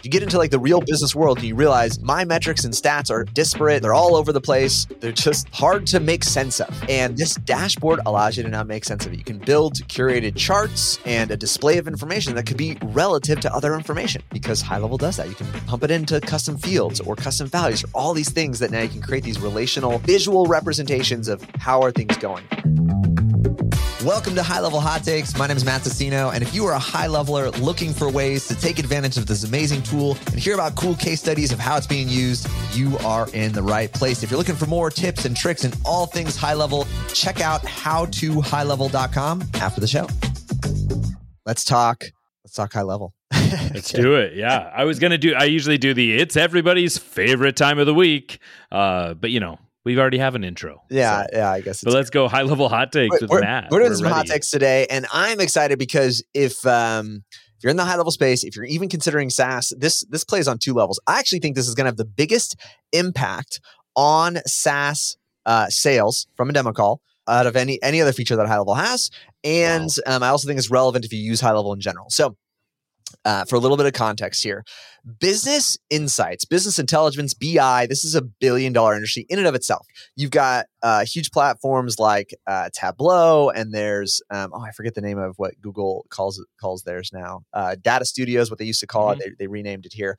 You get into like the real business world and you realize my metrics and stats are disparate. They're all over the place. They're just hard to make sense of. And this dashboard allows you to now make sense of it. You can build curated charts and a display of information that could be relative to other information, because High Level does that. You can pump it into custom fields or custom values or all these things that now you can create these relational visual representations of how are things going. Welcome to High Level Hot Takes. My name is Matt Tassino, and if you are a high leveler looking for ways to take advantage of this amazing tool and hear about cool case studies of how it's being used, you are in the right place. If you're looking for more tips and tricks in all things high level, check out howtohighlevel.com after the show. Let's talk high level. Let's do it. Yeah. I usually do it's everybody's favorite time of the week. But we already have an intro. Yeah, I guess. But let's go high level hot takes with Matt. We're doing some hot takes today, and I'm excited because if you're in the high level space, if you're even considering SaaS, this plays on two levels. I actually think this is going to have the biggest impact on SaaS sales from a demo call out of any other feature that High Level has, and wow. I also think it's relevant if you use High Level in general. So. For a little bit of context here, business insights, business intelligence, BI, this is a $1 billion industry in and of itself. You've got huge platforms like Tableau, and there's, I forget the name of what Google calls theirs now. Data Studios, what they used to call it. They renamed it here.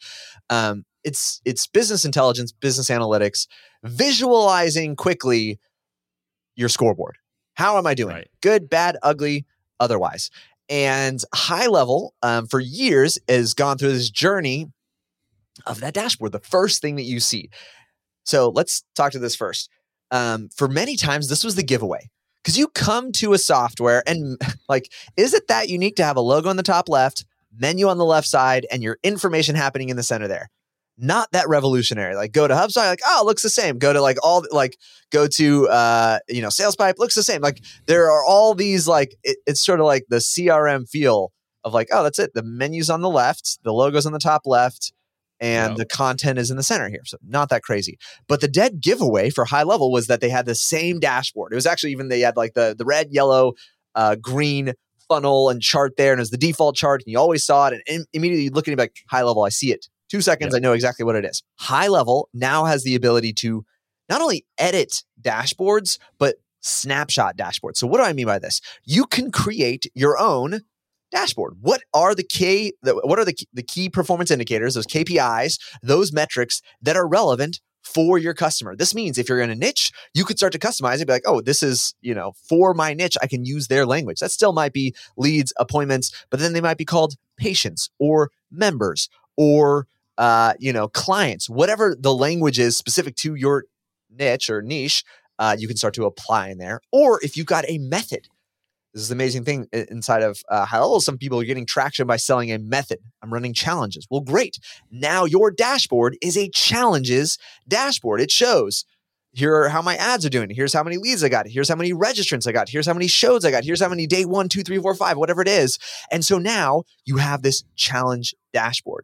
It's business intelligence, business analytics, visualizing quickly your scoreboard. How am I doing? Right. Good, bad, ugly, otherwise. And High Level, for years, has gone through this journey of that dashboard, the first thing that you see. So let's talk to this first. For many times, this was the giveaway. Because you come to a software and is it that unique to have a logo on the top left, menu on the left side, and your information happening in the center there? Not that revolutionary. Go to HubSpot, it looks the same. Go to go to SalesPipe, looks the same. There are all these it's sort of like the CRM feel of that's it. The menu's on the left, the logo's on the top left, and the content is in the center here. So not that crazy. But the dead giveaway for High Level was that they had the same dashboard. It was actually they had the red, yellow, green funnel and chart there, and it was the default chart, and you always saw it, and immediately you look at it High Level, I see it. 2 seconds, I know exactly what it is. High Level now has the ability to not only edit dashboards, but snapshot dashboards. So what do I mean by this? You can create your own dashboard. What are the key performance indicators, those KPIs, those metrics that are relevant for your customer? This means if you're in a niche, you could start to customize it, be this is, for my niche, I can use their language. That still might be leads, appointments, but then they might be called patients or members or clients, whatever the language is specific to your niche or niche, you can start to apply in there. Or if you've got a method, this is the amazing thing inside of High Level. Some people are getting traction by selling a method. I'm running challenges. Well, great. Now your dashboard is a challenges dashboard. It shows here are how my ads are doing. Here's how many leads I got. Here's how many registrants I got. Here's how many shows I got. Here's how many day 1, 2, 3, 4, 5, whatever it is. And so now you have this challenge dashboard.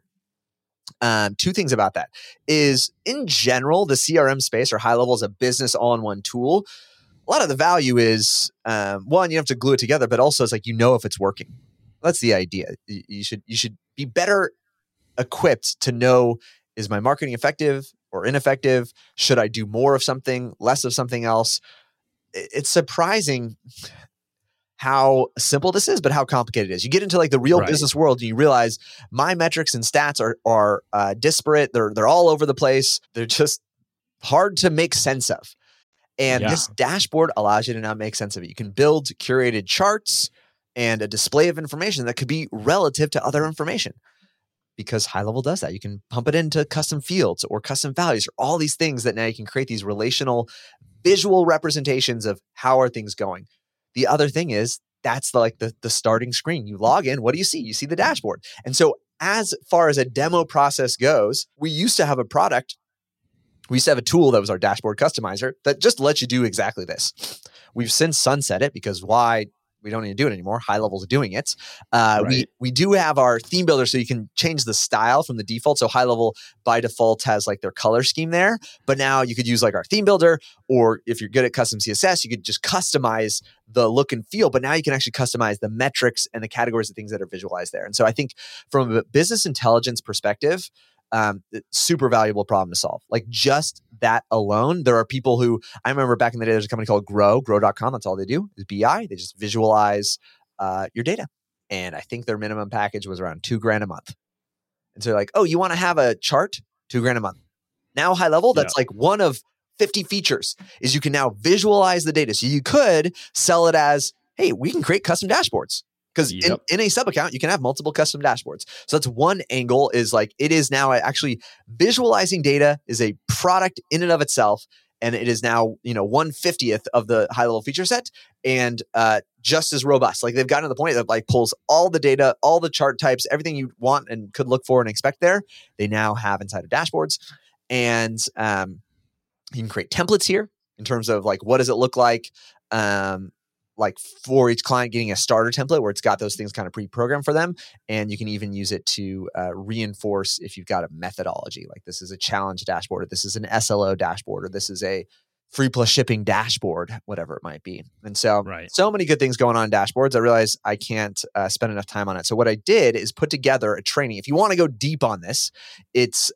2 things about that is, in general, the CRM space or High Level is a business all-in-one tool. A lot of the value is, one, you have to glue it together, but also it's if it's working. That's the idea. You should be better equipped to know, is my marketing effective or ineffective? Should I do more of something, less of something else? It's surprising how simple this is, but how complicated it is. You get into the real business world and you realize my metrics and stats are disparate. They're all over the place. They're just hard to make sense of. And this dashboard allows you to now make sense of it. You can build curated charts and a display of information that could be relative to other information, because High Level does that. You can pump it into custom fields or custom values or all these things that now you can create these relational visual representations of how are things going. The other thing is that's the starting screen. You log in. What do you see? You see the dashboard. And so as far as a demo process goes, we used to have a product. We used to have a tool that was our dashboard customizer that just lets you do exactly this. We've since sunset it because why we don't need to do it anymore. High Level's doing it. Right. We do have our theme builder, so you can change the style from the default. So High Level by default has like their color scheme there, but now you could use like our theme builder, or if you're good at custom CSS, you could just customize the look and feel. But now you can actually customize the metrics and the categories of things that are visualized there. And so I think from a business intelligence perspective, super valuable problem to solve. Like just that alone, there are people who, I remember back in the day, there's a company called grow.com. That's all they do is BI. They just visualize your data. And I think their minimum package was around $2,000 a month. And so they're like, oh, you want to have a chart? $2,000 a month. Now High Level, that's like one of 50 features is you can now visualize the data. So you could sell it as, hey, we can create custom dashboards. Because in a sub account, you can have multiple custom dashboards. So that's one angle, is like it is now actually visualizing data is a product in and of itself. And it is now, 1/50th of the High Level feature set, and just as robust. Like they've gotten to the point that like pulls all the data, all the chart types, everything you want and could look for and expect there, they now have inside of dashboards. And you can create templates here in terms of like, what does it look like for each client, getting a starter template where it's got those things kind of pre-programmed for them. And you can even use it to reinforce if you've got a methodology, like this is a challenge dashboard, or this is an SLO dashboard, or this is a free plus shipping dashboard, whatever it might be. And so, so many good things going on in dashboards. I realize I can't spend enough time on it. So what I did is put together a training. If you want to go deep on this, it's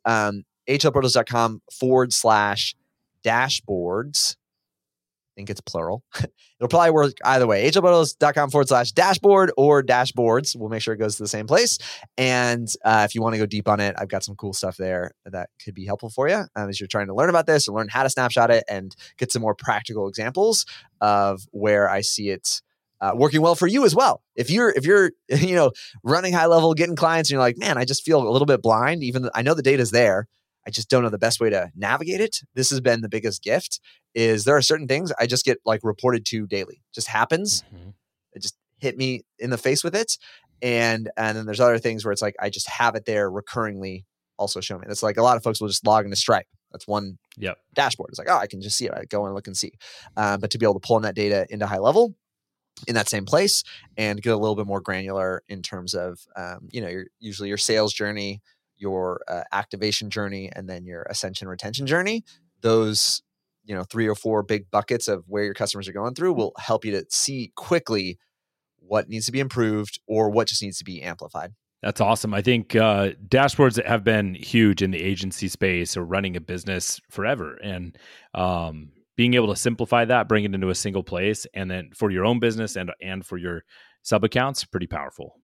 hlportals.com/dashboards. I think it's plural. It'll probably work either way. hlportals.com/dashboard or dashboards. We'll make sure it goes to the same place. And if you want to go deep on it, I've got some cool stuff there that could be helpful for you as you're trying to learn about this or learn how to snapshot it and get some more practical examples of where I see it working well for you as well. If you're running High Level, getting clients, and you're like, man, I just feel a little bit blind. Even though I know the data's there, I just don't know the best way to navigate it. This has been the biggest gift. Is there are certain things I just get like reported to daily. Just happens. Mm-hmm. It just hit me in the face with it. And then there's other things where it's like, I just have it there recurringly also show me. That's like a lot of folks will just log into Stripe. That's one dashboard. It's like, oh, I can just see it. I go and look and see. But to be able to pull in that data into High Level in that same place and get a little bit more granular in terms of, usually your sales journey, your activation journey, and then your ascension retention journey. Those 3 or 4 big buckets of where your customers are going through will help you to see quickly what needs to be improved or what just needs to be amplified. That's awesome. I think dashboards have been huge in the agency space or running a business forever. And being able to simplify that, bring it into a single place, and then for your own business and for your sub accounts, pretty powerful.